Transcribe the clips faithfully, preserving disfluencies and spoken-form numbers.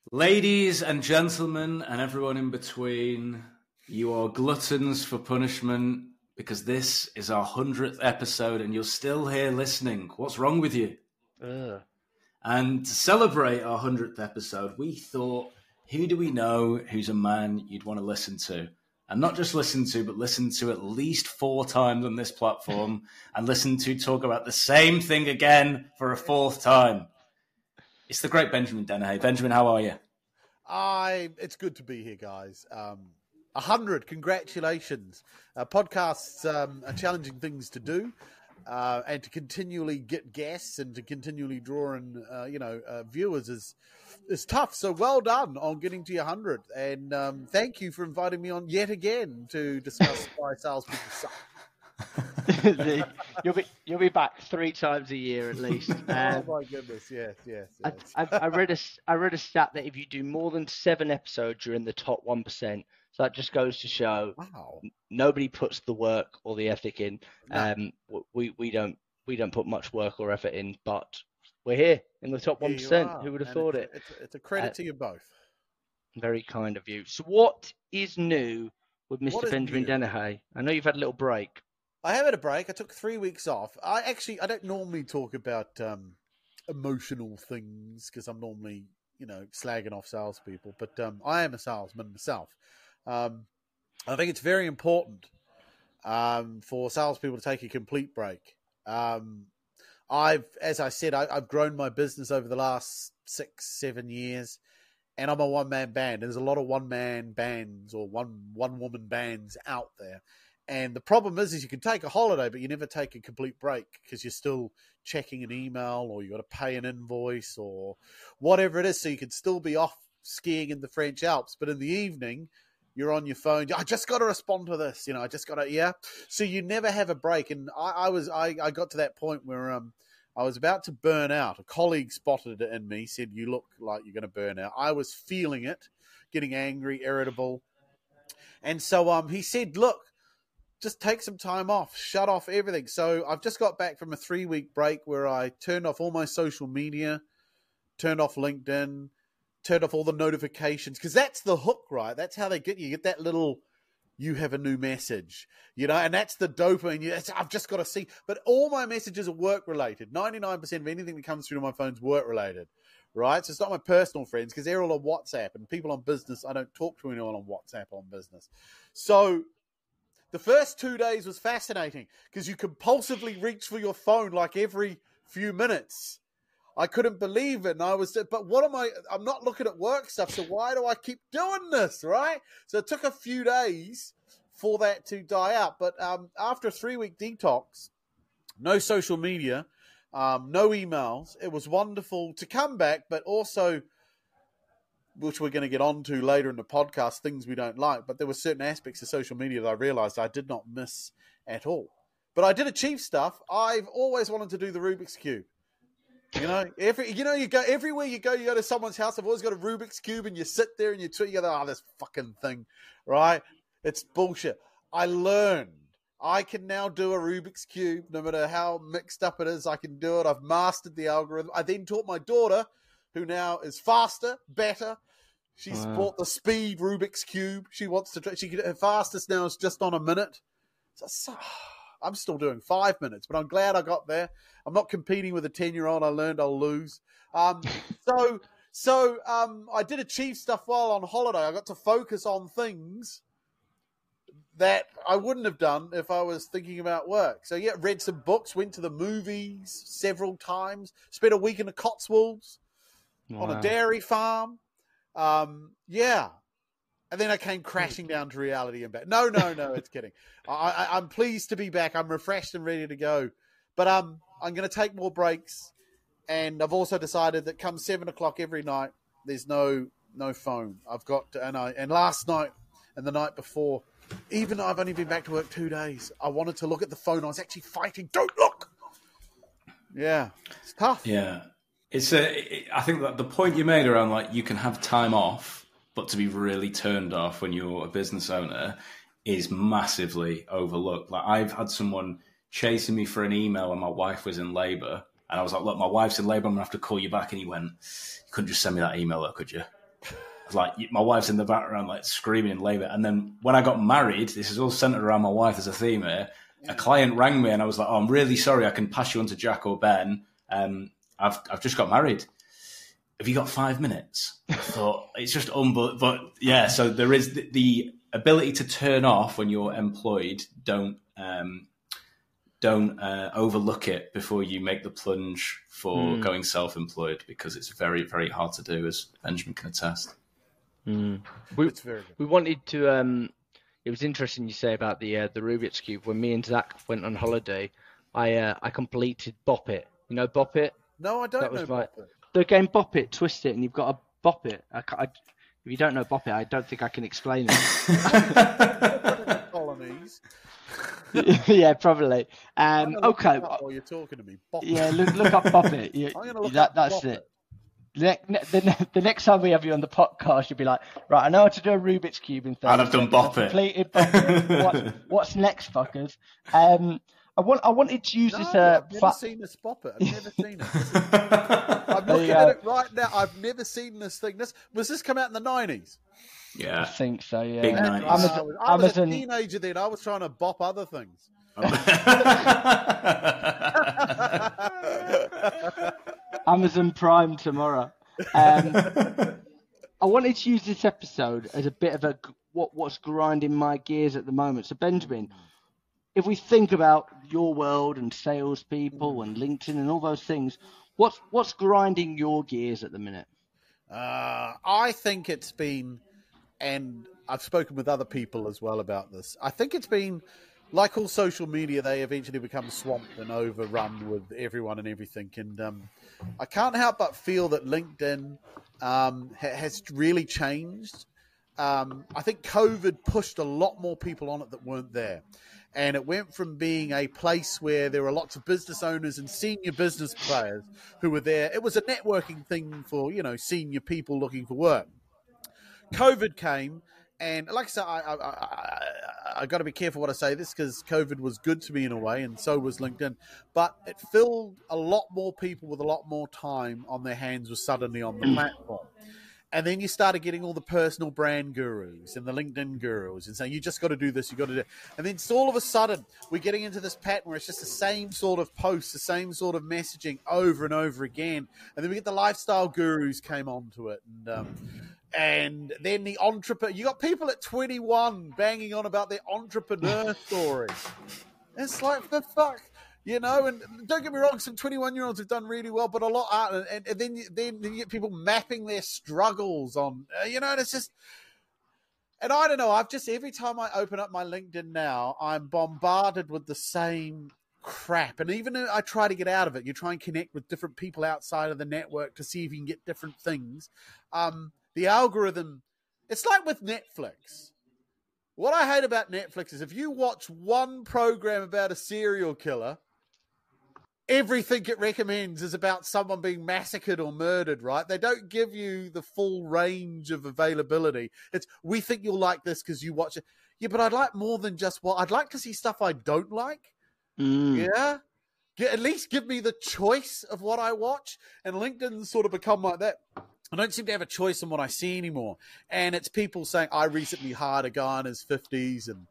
Ladies and gentlemen, and everyone in between, you are gluttons for punishment because this is our hundredth episode and you're still here listening. What's wrong with you? Ugh. And to celebrate our hundredth episode, we thought, who do we know who's a man you'd want to listen to? And not just listen to, but listen to at least four times on this platform and listen to talk about the same thing again for a fourth time. It's the great Benjamin Dennehy. Benjamin, how are you? I. It's good to be here, guys. Um, a hundred, congratulations. Uh, podcasts um, are challenging things to do, uh, and to continually get guests and to continually draw in, uh, you know, uh, viewers is is tough. So well done on getting to your hundred, and um, thank you for inviting me on yet again to discuss why salespeople suck. you'll be you'll be back three times a year at least. Um, oh my goodness! Yes, yes. yes. I, I, I read a I read a stat that if you do more than seven episodes, you're in the top one percent. So that just goes to show wow. nobody puts the work or the ethic in. No. Um, we we don't we don't put much work or effort in, but we're here in the top one percent. Who would have and thought it's, it? It's, it's a credit uh, to you both. Very kind of you. So what is new with Mister Benjamin new? Dennehy? I know you've had a little break. I have had a break. I took three weeks off. I actually, I don't normally talk about um, emotional things because I'm normally, you know, slagging off salespeople. But um, I am a salesman myself. Um, I think it's very important um, for salespeople to take a complete break. Um, I've, as I said, I, I've grown my business over the last six, seven years, and I'm a one-man band. There's a lot of one-man bands or one one-woman bands out there. And the problem is, is you can take a holiday, but you never take a complete break because you're still checking an email or you got to pay an invoice or whatever it is. So you can still be off skiing in the French Alps, but in the evening, you're on your phone. I just got to respond to this, you know. I just got to, yeah. So you never have a break. And I, I was, I, I got to that point where um, I was about to burn out. A colleague spotted it in me, said, "You look like you're going to burn out." I was feeling it, getting angry, irritable, and so um, he said, "Look, just take some time off, shut off everything." So I've just got back from a three-week break where I turned off all my social media, turned off LinkedIn, turned off all the notifications, because that's the hook, right? That's how they get you. You get that little, you have a new message, you know, and that's the dopamine. You, I've just got to see. But all my messages are work-related. ninety-nine percent of anything that comes through to my phone is work-related, right? So it's not my personal friends because they're all on WhatsApp, and people on business, I don't talk to anyone on WhatsApp on business. So the first two days was fascinating because you compulsively reach for your phone like every few minutes. I couldn't believe it. And I was, but what am I, I'm not looking at work stuff. So why do I keep doing this? Right. So it took a few days for that to die out. But um, after a three week detox, no social media, um, no emails. It was wonderful to come back, but also, which we're going to get on to later in the podcast, things we don't like. But there were certain aspects of social media that I realized I did not miss at all. But I did achieve stuff. I've always wanted to do the Rubik's Cube. You know, every you know, you go everywhere you go, you go to someone's house. I've always got a Rubik's Cube, and you sit there and you tweet, you go, "Oh, this fucking thing," right? It's bullshit. I learned I can now do a Rubik's Cube, no matter how mixed up it is. I can do it. I've mastered the algorithm. I then taught my daughter, who now is faster, better. She's Wow. bought the speed Rubik's Cube. She wants to try. She can, her fastest now is just on a minute. So, so I'm still doing five minutes, but I'm glad I got there. I'm not competing with a ten-year-old. I learned I'll lose. Um, so, so um, I did achieve stuff while on holiday. I got to focus on things that I wouldn't have done if I was thinking about work. So, yeah, read some books, went to the movies several times, spent a week in the Cotswolds Wow. on a dairy farm. Um, yeah. And then I came crashing down to reality and back. No, no, no, it's kidding. I, I, I'm pleased to be back. I'm refreshed and ready to go. But um, I'm going to take more breaks. And I've also decided that come seven o'clock every night, there's no no phone. I've got to, and I and last night and the night before, even though I've only been back to work two days, I wanted to look at the phone. I was actually fighting. Don't look. Yeah, it's tough. Yeah, it's a. I think that the point you made around like you can have time off, but to be really turned off when you're a business owner is massively overlooked. Like I've had someone chasing me for an email when my wife was in labour, and I was like, "Look, my wife's in labour. I'm gonna have to call you back." And he went, "You couldn't just send me that email, though, could you?" because like my wife's in the background like screaming in labour. And then when I got married, this is all centered around my wife as a theme here. A client rang me and I was like, "Oh, I'm really sorry. I can pass you on to Jack or Ben. Um, I've I've just got married. Have you got five minutes?" I thought it's just unbelievable. But yeah, so there is the, the ability to turn off when you're employed. Don't um, don't uh, overlook it before you make the plunge for mm. going self-employed, because it's very, very hard to do, as Benjamin can attest. Mm. We, we wanted to... Um, it was interesting you say about the uh, the Rubik's Cube. When me and Zach went on holiday, I uh, I completed Bop It. You know Bop It? No, I don't that know was Bop my, It. The game Bop It, twist it, and you've got to bop it. I, I, if you don't know Bop It, I don't think I can explain it. Colonies. Yeah, probably. Um, okay. While you're talking to me, Bop yeah, look look up Bop It. You, I'm gonna look that, up that's Bop it. it. The, the, the next time we have you on the podcast, you'll be like, right, I know how to do a Rubik's Cube in thirty And I've done Bop It. Completed Bop It. What, what's next, fuckers? Um, I want. I wanted to use no, this. Uh, I've never fa- seen this Bop It. I've never seen it. Is, I'm looking at it right now. I've never seen this thing. This was this come out in the nineties? Yeah, I think so. Yeah, big nineties. nineties. I was, I was Amazon... a teenager then. I was trying to bop other things. Amazon Prime tomorrow. Um, I wanted to use this episode as a bit of a what what's grinding my gears at the moment. So Benjamin, if we think about your world and salespeople and LinkedIn and all those things, what's what's grinding your gears at the minute? Uh, I think it's been, and I've spoken with other people as well about this. I think it's been, like all social media, they eventually become swamped and overrun with everyone and everything. And um, I can't help but feel that LinkedIn um, ha- has really changed. Um, I think COVID pushed a lot more people on it that weren't there. And it went from being a place where there were lots of business owners and senior business players who were there. It was a networking thing for, you know, senior people looking for work. COVID came, and like I said, I, I, I, I got to be careful what I say this, because COVID was good to me in a way, and so was LinkedIn. But it filled a lot more people with a lot more time on their hands was suddenly on the platform. And then you started getting all the personal brand gurus and the LinkedIn gurus and saying, you just got to do this, you got to do it. And then so all of a sudden, we're getting into this pattern where it's just the same sort of posts, the same sort of messaging over and over again. And then we get the lifestyle gurus came onto it. And um, and then the entrepreneur, you got people at twenty-one banging on about their entrepreneur stories. It's like, the fuck? You know, and don't get me wrong, some twenty-one-year-olds have done really well, but a lot aren't. And, and then, you, then you get people mapping their struggles on, uh, you know, and it's just... And I don't know, I've just, every time I open up my LinkedIn now, I'm bombarded with the same crap. And even if I try to get out of it, you try and connect with different people outside of the network to see if you can get different things. Um, the algorithm, it's like with Netflix. What I hate about Netflix is if you watch one program about a serial killer, everything it recommends is about someone being massacred or murdered, right? They don't give you the full range of availability. It's, we think you'll like this because you watch it. Yeah, but I'd like more than just what... I'd like to see stuff I don't like. Mm. Yeah? Get, at least give me the choice of what I watch. And LinkedIn's sort of become like that. I don't seem to have a choice in what I see anymore. And it's people saying, I recently hired a guy in his fifties and...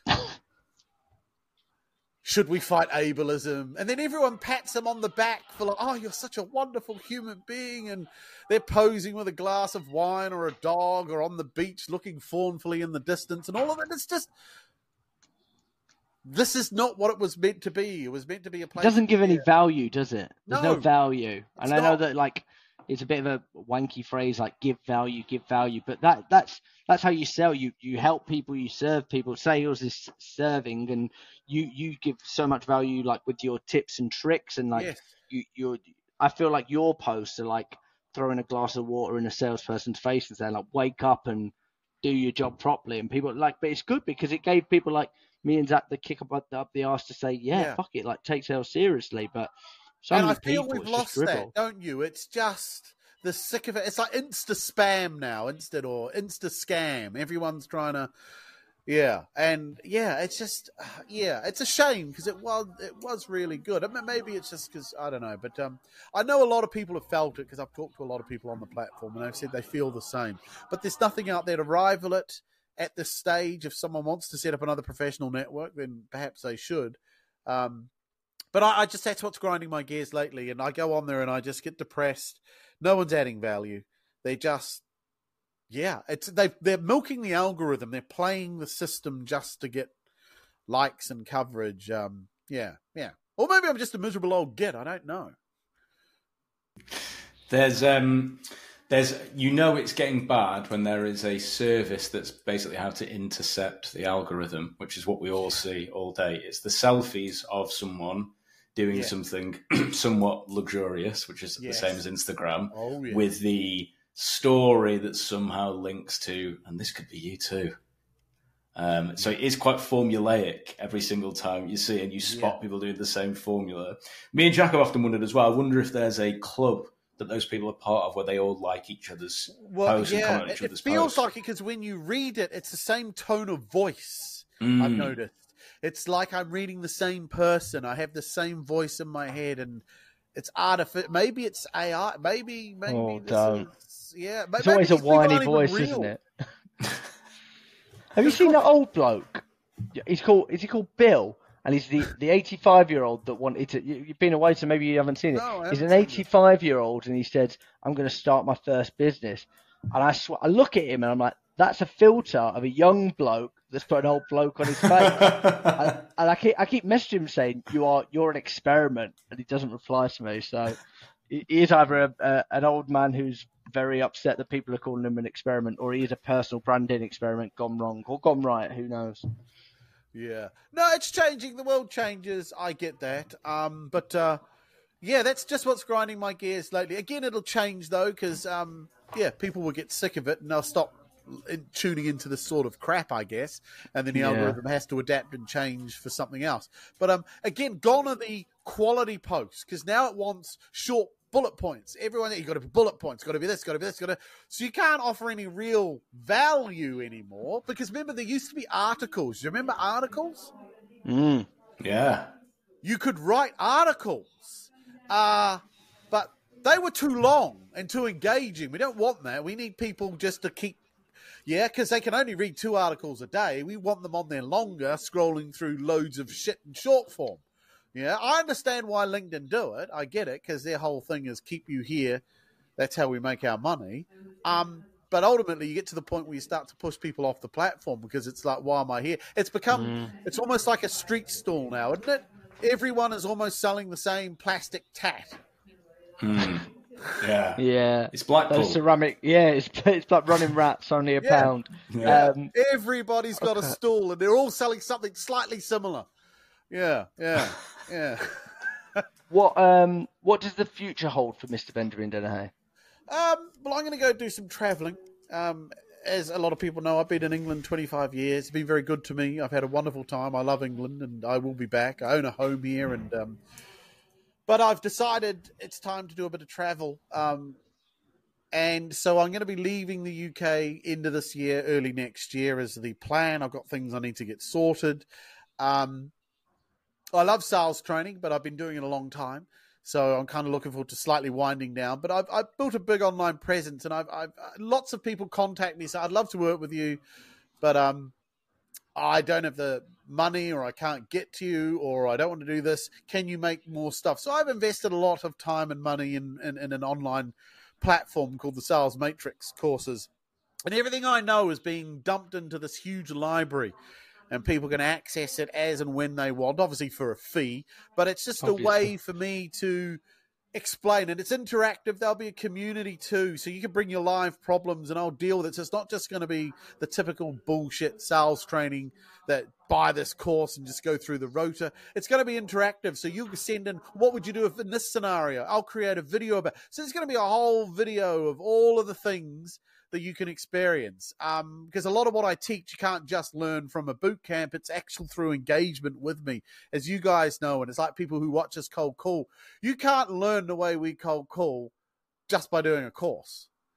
should we fight ableism? And then everyone pats them on the back for like, oh, you're such a wonderful human being. And they're posing with a glass of wine or a dog or on the beach looking fawnfully in the distance and all of it. It's just, this is not what it was meant to be. It was meant to be a place. It doesn't give any value, does it? There's no, no value. And I know not. that, like, it's a bit of a wanky phrase, like give value, give value. But that that's that's how you sell. You you help people, you serve people. Sales is serving, and you you give so much value, like with your tips and tricks, and like yes. you you're. I feel like your posts are like throwing a glass of water in a salesperson's face and saying like, wake up and do your job properly. And people like, but it's good because it gave people like me and Zach the kick up up the arse to say, yeah, yeah. fuck it, like take sales seriously. But so and many I feel people, we've lost that, don't you? It's just the sick of it. It's like Insta spam now, instead or Insta scam. Everyone's trying to. Yeah, and yeah, it's just yeah, it's a shame because it was it was really good. I mean, maybe it's just because I don't know, but um, I know a lot of people have felt it because I've talked to a lot of people on the platform and they've said they feel the same. But there's nothing out there to rival it at this stage. If someone wants to set up another professional network, then perhaps they should. Um, but I, I just that's what's grinding my gears lately, and I go on there and I just get depressed. No one's adding value. They just Yeah, it's they they're milking the algorithm. They're playing the system just to get likes and coverage. Um, yeah, yeah. Or maybe I'm just a miserable old git. I don't know. There's um, there's you know it's getting bad when there is a service that's basically how to intercept the algorithm, which is what we all see all day. It's the selfies of someone doing Yeah. something somewhat luxurious, which is Yes. the same as Instagram, Oh yeah. with the story that somehow links to, and this could be you too. Um, so it is quite formulaic every single time you see, and you spot Yeah. people doing the same formula. Me and Jack have often wondered as well. I wonder if there's a club that those people are part of where they all like each other's Well, posts and yeah, comment on it, each it other's feels posts. like it because when you read it, it's the same tone of voice. I've Mm. noticed. It's like I'm reading the same person. I have the same voice in my head, and it's artificial. Maybe it's A I. Maybe, maybe Oh, this don't. is yeah. It's always a whiny voice, real. isn't it? Have you seen that old bloke? He's called. Is he called Bill? And he's the the eighty-five-year-old that wanted to. You, you've been away, so maybe you haven't seen it. No, I He's haven't an seen this. eighty-five-year-old, and he said, "I'm going to start my first business." And I sw- I look at him, and I'm like, "That's a filter of a young bloke that's put an old bloke on his face." and, and I keep I keep messaging him saying, "You are you're an experiment," and he doesn't reply to me. So he he is either a, a, an old man who's very upset that people are calling him an experiment, or he is a personal branding experiment gone wrong or gone right. Who knows? Yeah. No, it's changing. The world changes. I get that. Um, but uh, yeah, that's just what's grinding my gears lately. Again, it'll change though, because um, yeah, people will get sick of it and they'll stop in- tuning into this sort of crap, I guess. And then the Yeah. algorithm has to adapt and change for something else. But um, again, gone are the quality posts because now it wants short bullet points. Everyone, you got to be bullet points. Got to be this. Got to be this. Got to. So you can't offer any real value anymore because remember there used to be articles. You remember articles? Mm. Yeah. You could write articles, uh, but they were too long and too engaging. We don't want that. We need people just to keep, yeah, because they can only read two articles a day. We want them on there longer, scrolling through loads of shit in short form. Yeah, I understand why LinkedIn do it. I get it because their whole thing is keep you here. That's how we make our money. Um, but ultimately, you get to the point where you start to push people off the platform because it's like, why am I here? It's become, Mm. it's almost like a street stall now, isn't it? Everyone is almost selling the same plastic tat. Mm. Yeah. Yeah. It's Blackpool. Those ceramic. Yeah, it's it's like running rats, only a Yeah. pound. Yeah. Um, Everybody's got okay. a stall and they're all selling something slightly similar. Yeah, yeah, yeah. what um what does the future hold for Mister Benjamin Dennehy? Um, well, I'm going to go do some travelling. Um, as a lot of people know, I've been in England twenty-five years. It's been very good to me. I've had a wonderful time. I love England, and I will be back. I own a home here, and um, but I've decided it's time to do a bit of travel. Um, and so I'm going to be leaving the U K into this year, early next year, is the plan. I've got things I need to get sorted. Um, I love sales training, but I've been doing it a long time. So I'm kind of looking forward to slightly winding down. But I've, I've built a big online presence, and I've, I've lots of people contact me. So I'd love to work with you, but um, I don't have the money, or I can't get to you, or I don't want to do this. Can you make more stuff? So I've invested a lot of time and money in, in, in an online platform called the Sales Matrix courses. And everything I know is being dumped into this huge library. And people can access it as and when they want, obviously for a fee. But it's just Obviously. a way for me to explain it. It's interactive. There'll be a community too. So you can bring your live problems and I'll deal with it. So it's not just going to be the typical bullshit sales training that buy this course and just go through the rota. It's going to be interactive. So you can send in, what would you do if in this scenario? I'll create a video about it. So there's going to be a whole video of all of the things that you can experience. Um, because a lot of what I teach, you can't just learn from a boot camp. It's actual through engagement with me, as you guys know. And it's like people who watch us cold call. You can't learn the way we cold call just by doing a course.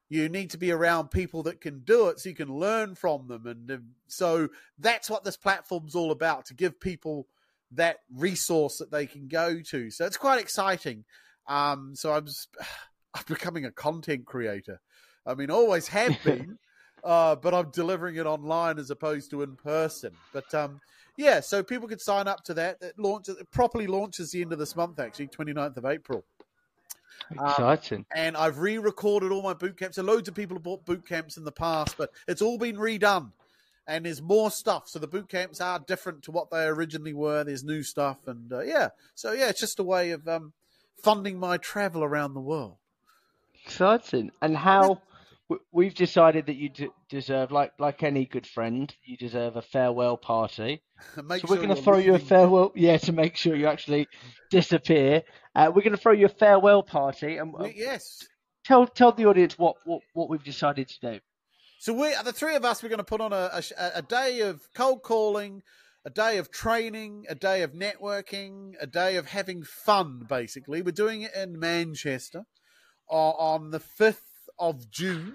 You need to be around people that can do it so you can learn from them. And uh, so that's what this platform's all about, to give people that resource that they can go to. So it's quite exciting. Um, so I'm, just, I'm becoming a content creator. I mean, always have been, uh, but I'm delivering it online as opposed to in person. But um, yeah, so people can sign up to that. It launches, it properly launches the end of this month, actually, twenty-ninth of April. Exciting. Um, and I've re-recorded all my boot camps. So loads of people have bought boot camps in the past, but it's all been redone. And there's more stuff. So the boot camps are different to what they originally were. There's new stuff. And uh, yeah, so yeah, it's just a way of um, funding my travel around the world. Exciting. And how we've decided that you d- deserve, like like any good friend, you deserve a farewell party. Make so sure we're going to you're throw you a leaving- farewell, yeah, to make sure you actually disappear. Uh, we're going to throw you a farewell party, and uh, Yes. tell tell the audience what, what, what we've decided to do. So we, the three of us, we're going to put on a, a, a day of cold calling, a day of training, a day of networking, a day of having fun, basically. We're doing it in Manchester uh, on the fifth of June.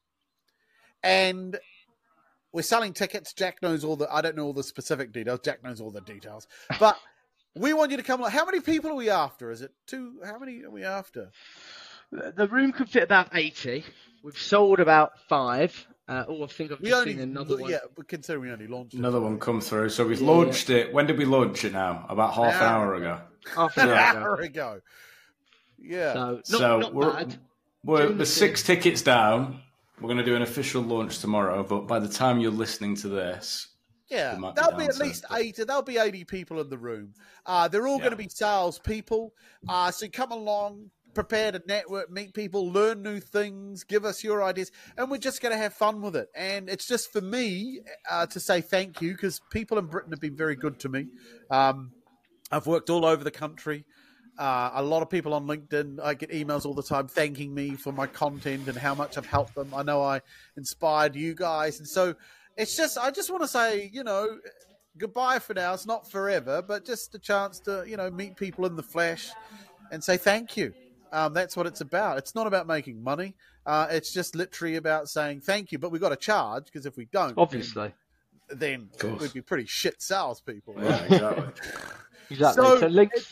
And we're selling tickets. Jack knows all the, I don't know all the specific details. Jack knows all the details. But we want you to come. How many people are we after? Is it two? How many are we after? The room could fit about eighty. We've sold about five. Uh, oh, I think I've We just only, seen another one. yeah, but considering we only launched it. Another one come through. So we've Yeah, launched it. When did we launch it now? About half an hour ago. Half An an hour hour ago. ago. Yeah. So, not, So not we're, bad. we're June the the six tickets down. We're going to do an official launch tomorrow, but by the time you're listening to this, Yeah, It might be there'll be down at to- least eighty. There'll be eighty people in the room. Uh, they're all Yeah. going to be sales people. Uh, so come along, prepare to network, meet people, learn new things, give us your ideas, and we're just going to have fun with it. And it's just for me uh, to say thank you, because people in Britain have been very good to me. Um, I've worked all over the country. Uh, a lot of people on LinkedIn, I get emails all the time thanking me for my content and how much I've helped them. I know I inspired you guys. And so it's just, I just want to say, you know, goodbye for now. It's not forever, but just a chance to, you know, meet people in the flesh and say thank you. Um, that's what it's about. It's not about making money. Uh, it's just literally about saying thank you, but we've got to charge, because if we don't, Obviously. then, then Of course. we'd be pretty shit salespeople. Right? yeah, exactly. Exactly. So, So, links,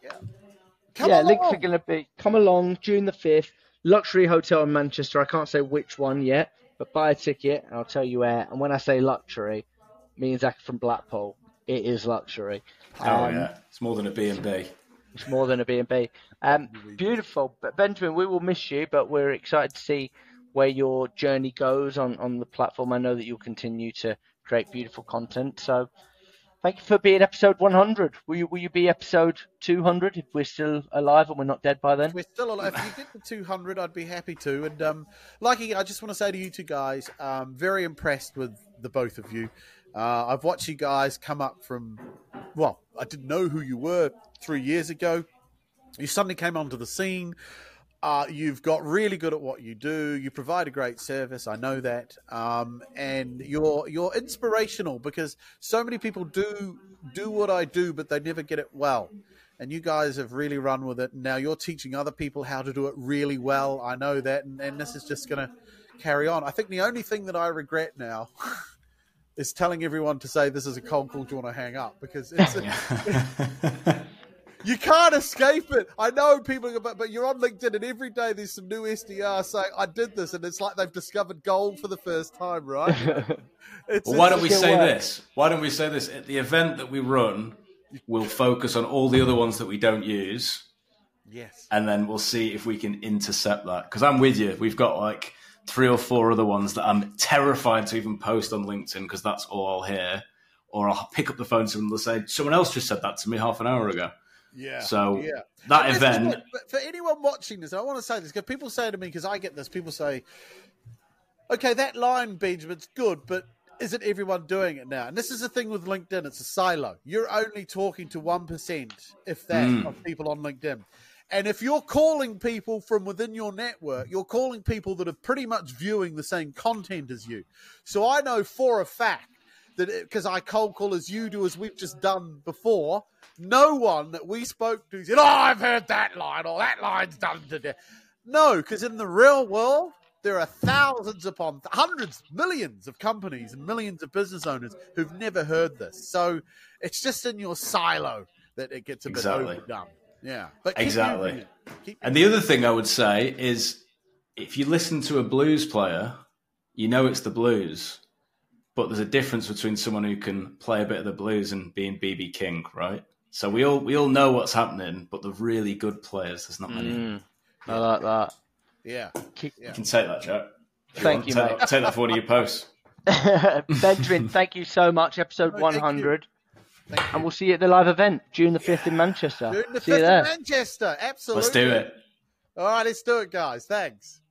Come yeah, along. links are going to be come along June the fifth, luxury hotel in Manchester. I can't say which one yet, but buy a ticket and I'll tell you where. And when I say luxury, me and Zach from Blackpool, it is luxury. Oh Um, yeah, it's more than a B and B. It's more than a B and B. Um, beautiful. But Benjamin, we will miss you, but we're excited to see where your journey goes on, on the platform. I know that you'll continue to create beautiful content. So thank you for being episode one hundred. Will you, will you be episode two hundred if we're still alive and we're not dead by then? If we're still alive. If you get to two hundred, I'd be happy to. And um, like I just want to say to you two guys, I'm very impressed with the both of you. Uh, I've watched you guys come up from, well, I didn't know who you were three years ago. You suddenly came onto the scene. Uh, you've got really good at what you do. You provide a great service. I know that. Um, and you're you're inspirational, because so many people do do what I do, but they never get it well. And you guys have really run with it. Now you're teaching other people how to do it really well. I know that. And, and this is just going to carry on. I think the only thing that I regret now is telling everyone to say this is a cold call. Do you want to hang up? Because it's you can't escape it. I know people, but, but you're on LinkedIn, and every day there's some new S D R saying, I did this, and it's like they've discovered gold for the first time, right? It's, Well, why don't we still say work. this? Why don't we say this? At the event that we run, we'll focus on all the other ones that we don't use, Yes. and then we'll see if we can intercept that. Because I'm with you. We've got like three or four other ones that I'm terrified to even post on LinkedIn, because that's all I'll hear. Or I'll pick up the phone to someone and they'll say, someone else just said that to me half an hour ago. Yeah. So yeah. that And this is event... what- but for anyone watching this, I want to say this, because people say to me, because I get this, people say, okay, that line, Benjamin's good, but isn't everyone doing it now? And this is the thing with LinkedIn. It's a silo. You're only talking to one percent, if that, Mm. of people on LinkedIn. And if you're calling people from within your network, you're calling people that are pretty much viewing the same content as you. So I know for a fact that, because I cold call as you do, as we've just done before, no one that we spoke to said, oh, I've heard that line, or that line's done today. No, because in the real world, there are thousands upon hundreds, millions of companies and millions of business owners who've never heard this. So it's just in your silo that it gets a bit Exactly. overdone. Yeah, but keep Exactly. using it. Keep And the other thing I would say is, if you listen to a blues player, you know it's the blues. But there's a difference between someone who can play a bit of the blues and being B B King, right? So we all we all know what's happening, but the really good players, there's not many. Mm, I like that. Yeah. Keep- Yeah. You can take that, Jack. If Thank want, you, take mate. That, take that for one of your posts. Benjamin, thank you so much. Episode Oh, one thank hundred. Thank you. And we'll see you at the live event, June the fifth in Manchester. June the see you fifth there. in Manchester. Absolutely. Let's do it. All right, let's do it, guys. Thanks.